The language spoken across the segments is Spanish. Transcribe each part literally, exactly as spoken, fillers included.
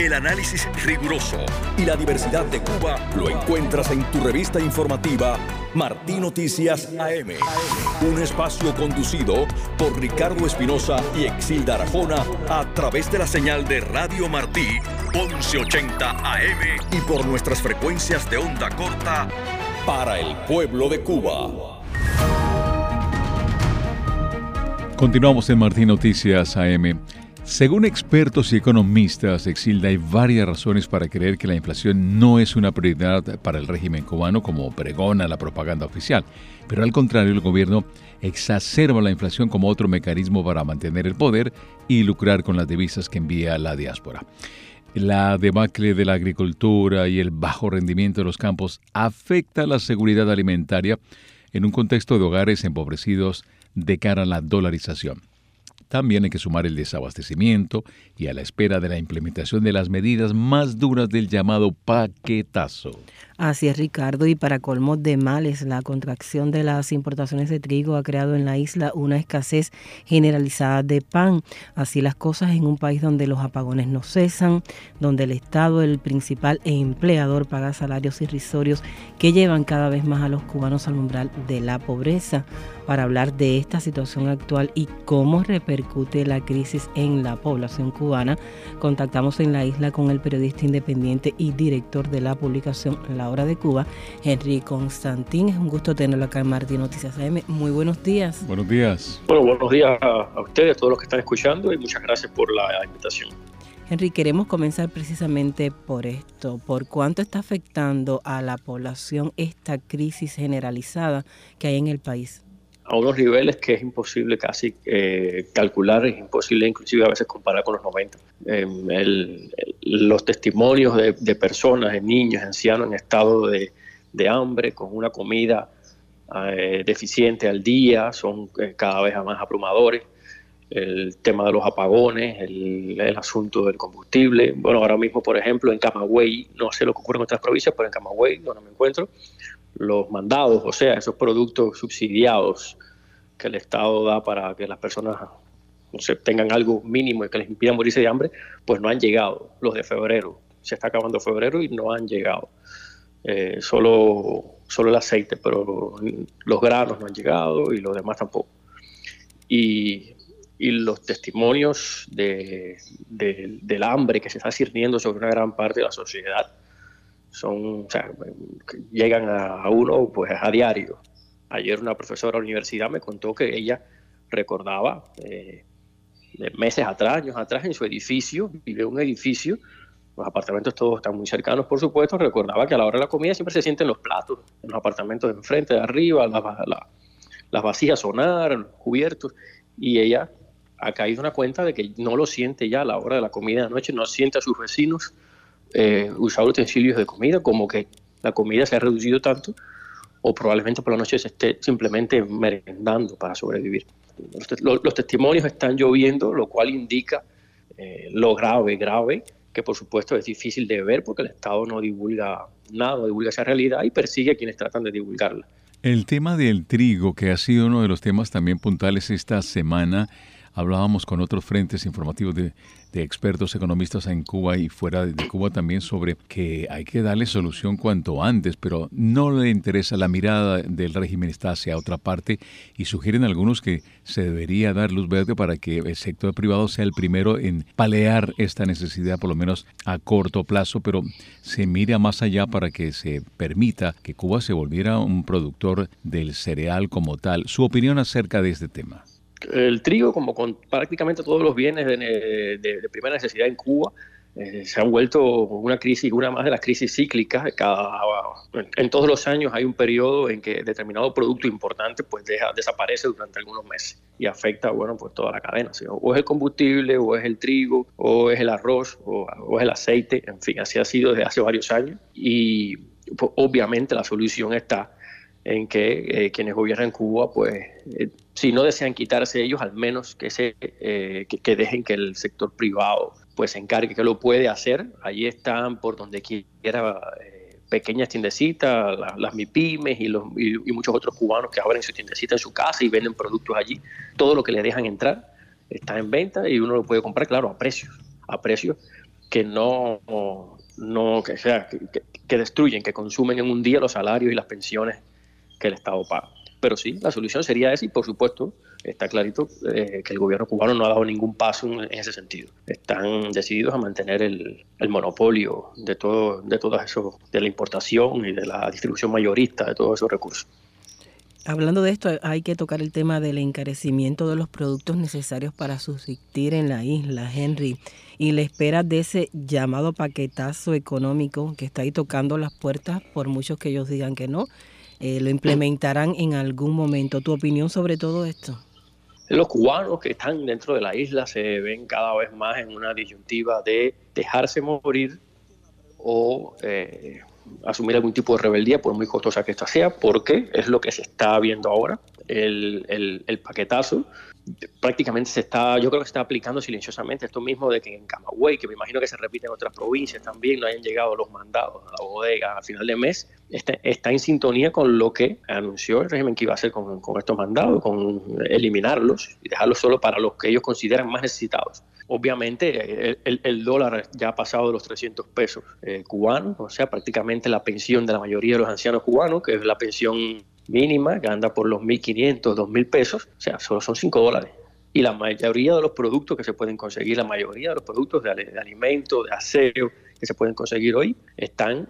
El análisis riguroso y la diversidad de Cuba lo encuentras en tu revista informativa Martí Noticias A M. Un espacio conducido por Ricardo Espinosa y Exilda Arjona a través de la señal de Radio Martí once ochenta A M y por nuestras frecuencias de onda corta para el pueblo de Cuba. Continuamos en Martí Noticias A M. Según expertos y economistas, Exilda, hay varias razones para creer que la inflación no es una prioridad para el régimen cubano como pregona la propaganda oficial. Pero al contrario, el gobierno exacerba la inflación como otro mecanismo para mantener el poder y lucrar con las divisas que envía la diáspora. La debacle de la agricultura y el bajo rendimiento de los campos afecta la seguridad alimentaria en un contexto de hogares empobrecidos de cara a la dolarización. También hay que sumar el desabastecimiento y a la espera de la implementación de las medidas más duras del llamado paquetazo. Así es, Ricardo, y para colmo de males, la contracción de las importaciones de trigo ha creado en la isla una escasez generalizada de pan. Así las cosas en un país donde los apagones no cesan, donde el Estado, el principal empleador, paga salarios irrisorios que llevan cada vez más a los cubanos al umbral de la pobreza. Para hablar de esta situación actual y cómo repercute la crisis en la población cubana, contactamos en la isla con el periodista independiente y director de la publicación La Hora de Cuba, Henry Constantín. Es un gusto tenerlo acá en Martí Noticias A M. Muy buenos días. Buenos días. Bueno, buenos días a ustedes, a todos los que están escuchando, y muchas gracias por la invitación. Henry, queremos comenzar precisamente por esto, por cuánto está afectando a la población esta crisis generalizada que hay en el país. A unos niveles que es imposible casi eh, calcular, es imposible inclusive a veces comparar con los noventa. Eh, el, el, los testimonios de, de personas, de niños, ancianos en estado de, de hambre, con una comida eh, deficiente al día, son eh, cada vez más abrumadores. El tema de los apagones, el, el asunto del combustible. Bueno, ahora mismo, por ejemplo, en Camagüey, no sé lo que ocurre en otras provincias, pero en Camagüey, donde me encuentro, los mandados, o sea, esos productos subsidiados que el Estado da para que las personas no sé, tengan algo mínimo y que les impida morirse de hambre, pues no han llegado. Los de febrero, se está acabando febrero y no han llegado. Eh, solo, solo el aceite, pero los granos no han llegado y los demás tampoco. Y, y los testimonios de, de, del hambre que se está cirniendo sobre una gran parte de la sociedad son, o sea, llegan a, a uno pues a diario. Ayer una profesora de la universidad me contó que ella recordaba eh, meses atrás, años atrás, en su edificio, vive en un edificio, los apartamentos todos están muy cercanos, por supuesto, recordaba que a la hora de la comida siempre se sienten los platos, en los apartamentos de enfrente, de arriba, la, la, las vasijas sonar, los cubiertos, y ella ha caído en la cuenta de que no lo siente ya a la hora de la comida de la noche, no siente a sus vecinos Eh, usar utensilios de comida, como que la comida se ha reducido tanto, o probablemente por la noche se esté simplemente merendando para sobrevivir. Los, te los, los testimonios están lloviendo, lo cual indica eh, lo grave, grave, que por supuesto es difícil de ver porque el Estado no divulga nada, no divulga esa realidad y persigue a quienes tratan de divulgarla. El tema del trigo, que ha sido uno de los temas también puntuales esta semana, hablábamos con otros frentes informativos de, de expertos economistas en Cuba y fuera de Cuba también sobre que hay que darle solución cuanto antes, pero no le interesa, la mirada del régimen está hacia otra parte y sugieren algunos que se debería dar luz verde para que el sector privado sea el primero en paliar esta necesidad, por lo menos a corto plazo, pero se mira más allá para que se permita que Cuba se volviera un productor del cereal como tal. Su opinión acerca de este tema. El trigo, como con prácticamente todos los bienes de, de, de primera necesidad en Cuba, eh, se han vuelto una crisis, una más de las crisis cíclicas. Cada, en, en todos los años hay un periodo en que determinado producto importante pues deja, desaparece durante algunos meses y afecta, bueno, pues toda la cadena. ¿Sí? O es el combustible, o es el trigo, o es el arroz, o, o es el aceite. En fin, así ha sido desde hace varios años. Y pues, obviamente la solución está en que eh, quienes gobiernan Cuba, pues, eh, si no desean quitarse ellos, al menos que, se, eh, que, que dejen que el sector privado pues se encargue, que lo puede hacer. Allí están por donde quiera eh, pequeñas tiendecitas, la, las MIPYMES y, los, y, y muchos otros cubanos que abren su tiendecita en su casa y venden productos allí. Todo lo que le dejan entrar está en venta y uno lo puede comprar, claro, a precios, a precios que no, no que, sea, que, que destruyen, que consumen en un día los salarios y las pensiones que el Estado paga. Pero sí, la solución sería esa y, por supuesto, está clarito eh, que el gobierno cubano no ha dado ningún paso en, en ese sentido. Están decididos a mantener el, el monopolio de todo, de todo eso, de la importación y de la distribución mayorista de todos esos recursos. Hablando de esto, hay que tocar el tema del encarecimiento de los productos necesarios para subsistir en la isla, Henry, y la espera de ese llamado paquetazo económico que está ahí tocando las puertas, por muchos que ellos digan que no, eh, lo implementarán en algún momento. ¿Tu opinión sobre todo esto? Los cubanos que están dentro de la isla se ven cada vez más en una disyuntiva de dejarse morir o eh, asumir algún tipo de rebeldía, por muy costosa que esta sea, porque es lo que se está viendo ahora. El, el, el paquetazo prácticamente se está, yo creo que se está aplicando silenciosamente. Esto mismo de que en Camagüey, que me imagino que se repite en otras provincias también, no hayan llegado los mandados a la bodega a final de mes, está, está en sintonía con lo que anunció el régimen que iba a hacer con, con estos mandados, con eliminarlos y dejarlos solo para los que ellos consideran más necesitados. Obviamente el, el, el dólar ya ha pasado de los trescientos pesos eh, cubanos, o sea, prácticamente la pensión de la mayoría de los ancianos cubanos, que es la pensión mínima, que anda por los mil quinientos, dos mil pesos, o sea, solo son cinco dólares. Y la mayoría de los productos que se pueden conseguir, la mayoría de los productos de, de alimentos, de aseo, que se pueden conseguir hoy, están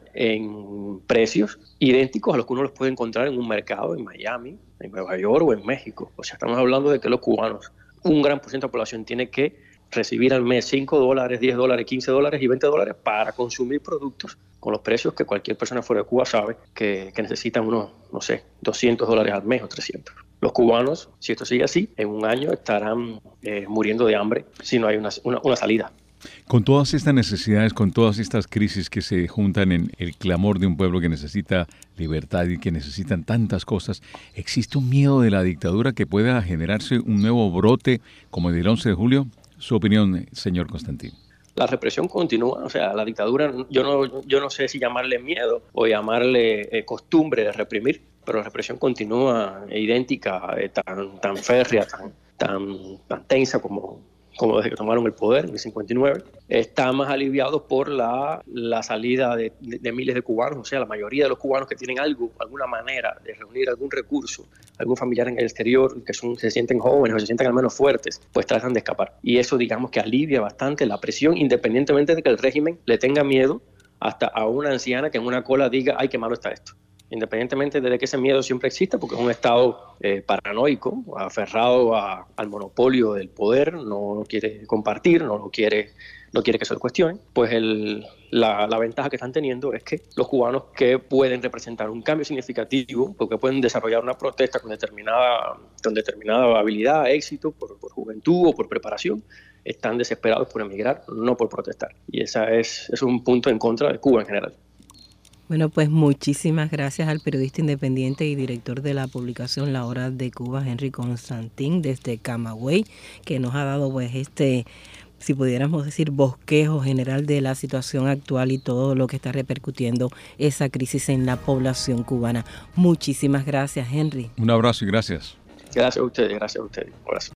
en precios idénticos a los que uno los puede encontrar en un mercado en Miami, en Nueva York o en México. O sea, estamos hablando de que los cubanos, un gran porcentaje de la población tiene que recibir al mes cinco dólares, diez dólares, quince dólares y veinte dólares para consumir productos con los precios que cualquier persona fuera de Cuba sabe que, que necesitan unos, no sé, doscientos dólares al mes o trescientos. Los cubanos, si esto sigue así, en un año estarán eh, muriendo de hambre si no hay una, una, una salida. Con todas estas necesidades, con todas estas crisis que se juntan en el clamor de un pueblo que necesita libertad y que necesitan tantas cosas, ¿existe un miedo de la dictadura que pueda generarse un nuevo brote como el del once de julio? Su opinión, señor Constantín. La represión continúa, o sea, la dictadura, yo no, yo no sé si llamarle miedo o llamarle eh, costumbre de reprimir, pero la represión continúa eh, idéntica, eh, tan, tan férrea, tan, tan, tan tensa como, como desde que tomaron el poder en el cincuenta y nueve. Está más aliviado por la, la salida de, de, de miles de cubanos, o sea, la mayoría de los cubanos que tienen algo, alguna manera de reunir algún recurso, algún familiar en el exterior, que son, se sienten jóvenes o se sienten al menos fuertes, pues tratan de escapar. Y eso, digamos, que alivia bastante la presión, independientemente de que el régimen le tenga miedo hasta a una anciana que en una cola diga, ay, qué malo está esto. Independientemente de que ese miedo siempre exista, porque es un Estado eh, paranoico, aferrado a, al monopolio del poder, no lo quiere compartir, no lo quiere, no quiere que se lo cuestione, pues el, la, la ventaja que están teniendo es que los cubanos que pueden representar un cambio significativo, porque pueden desarrollar una protesta con determinada, con determinada habilidad, éxito, por, por juventud o por preparación, están desesperados por emigrar, no por protestar. Y ese es, es un punto en contra de Cuba en general. Bueno, pues muchísimas gracias al periodista independiente y director de la publicación La Hora de Cuba, Henry Constantín, desde Camagüey, que nos ha dado pues este, si pudiéramos decir, bosquejo general de la situación actual y todo lo que está repercutiendo esa crisis en la población cubana. Muchísimas gracias, Henry. Un abrazo y gracias. Gracias a ustedes, gracias a ustedes. Un abrazo.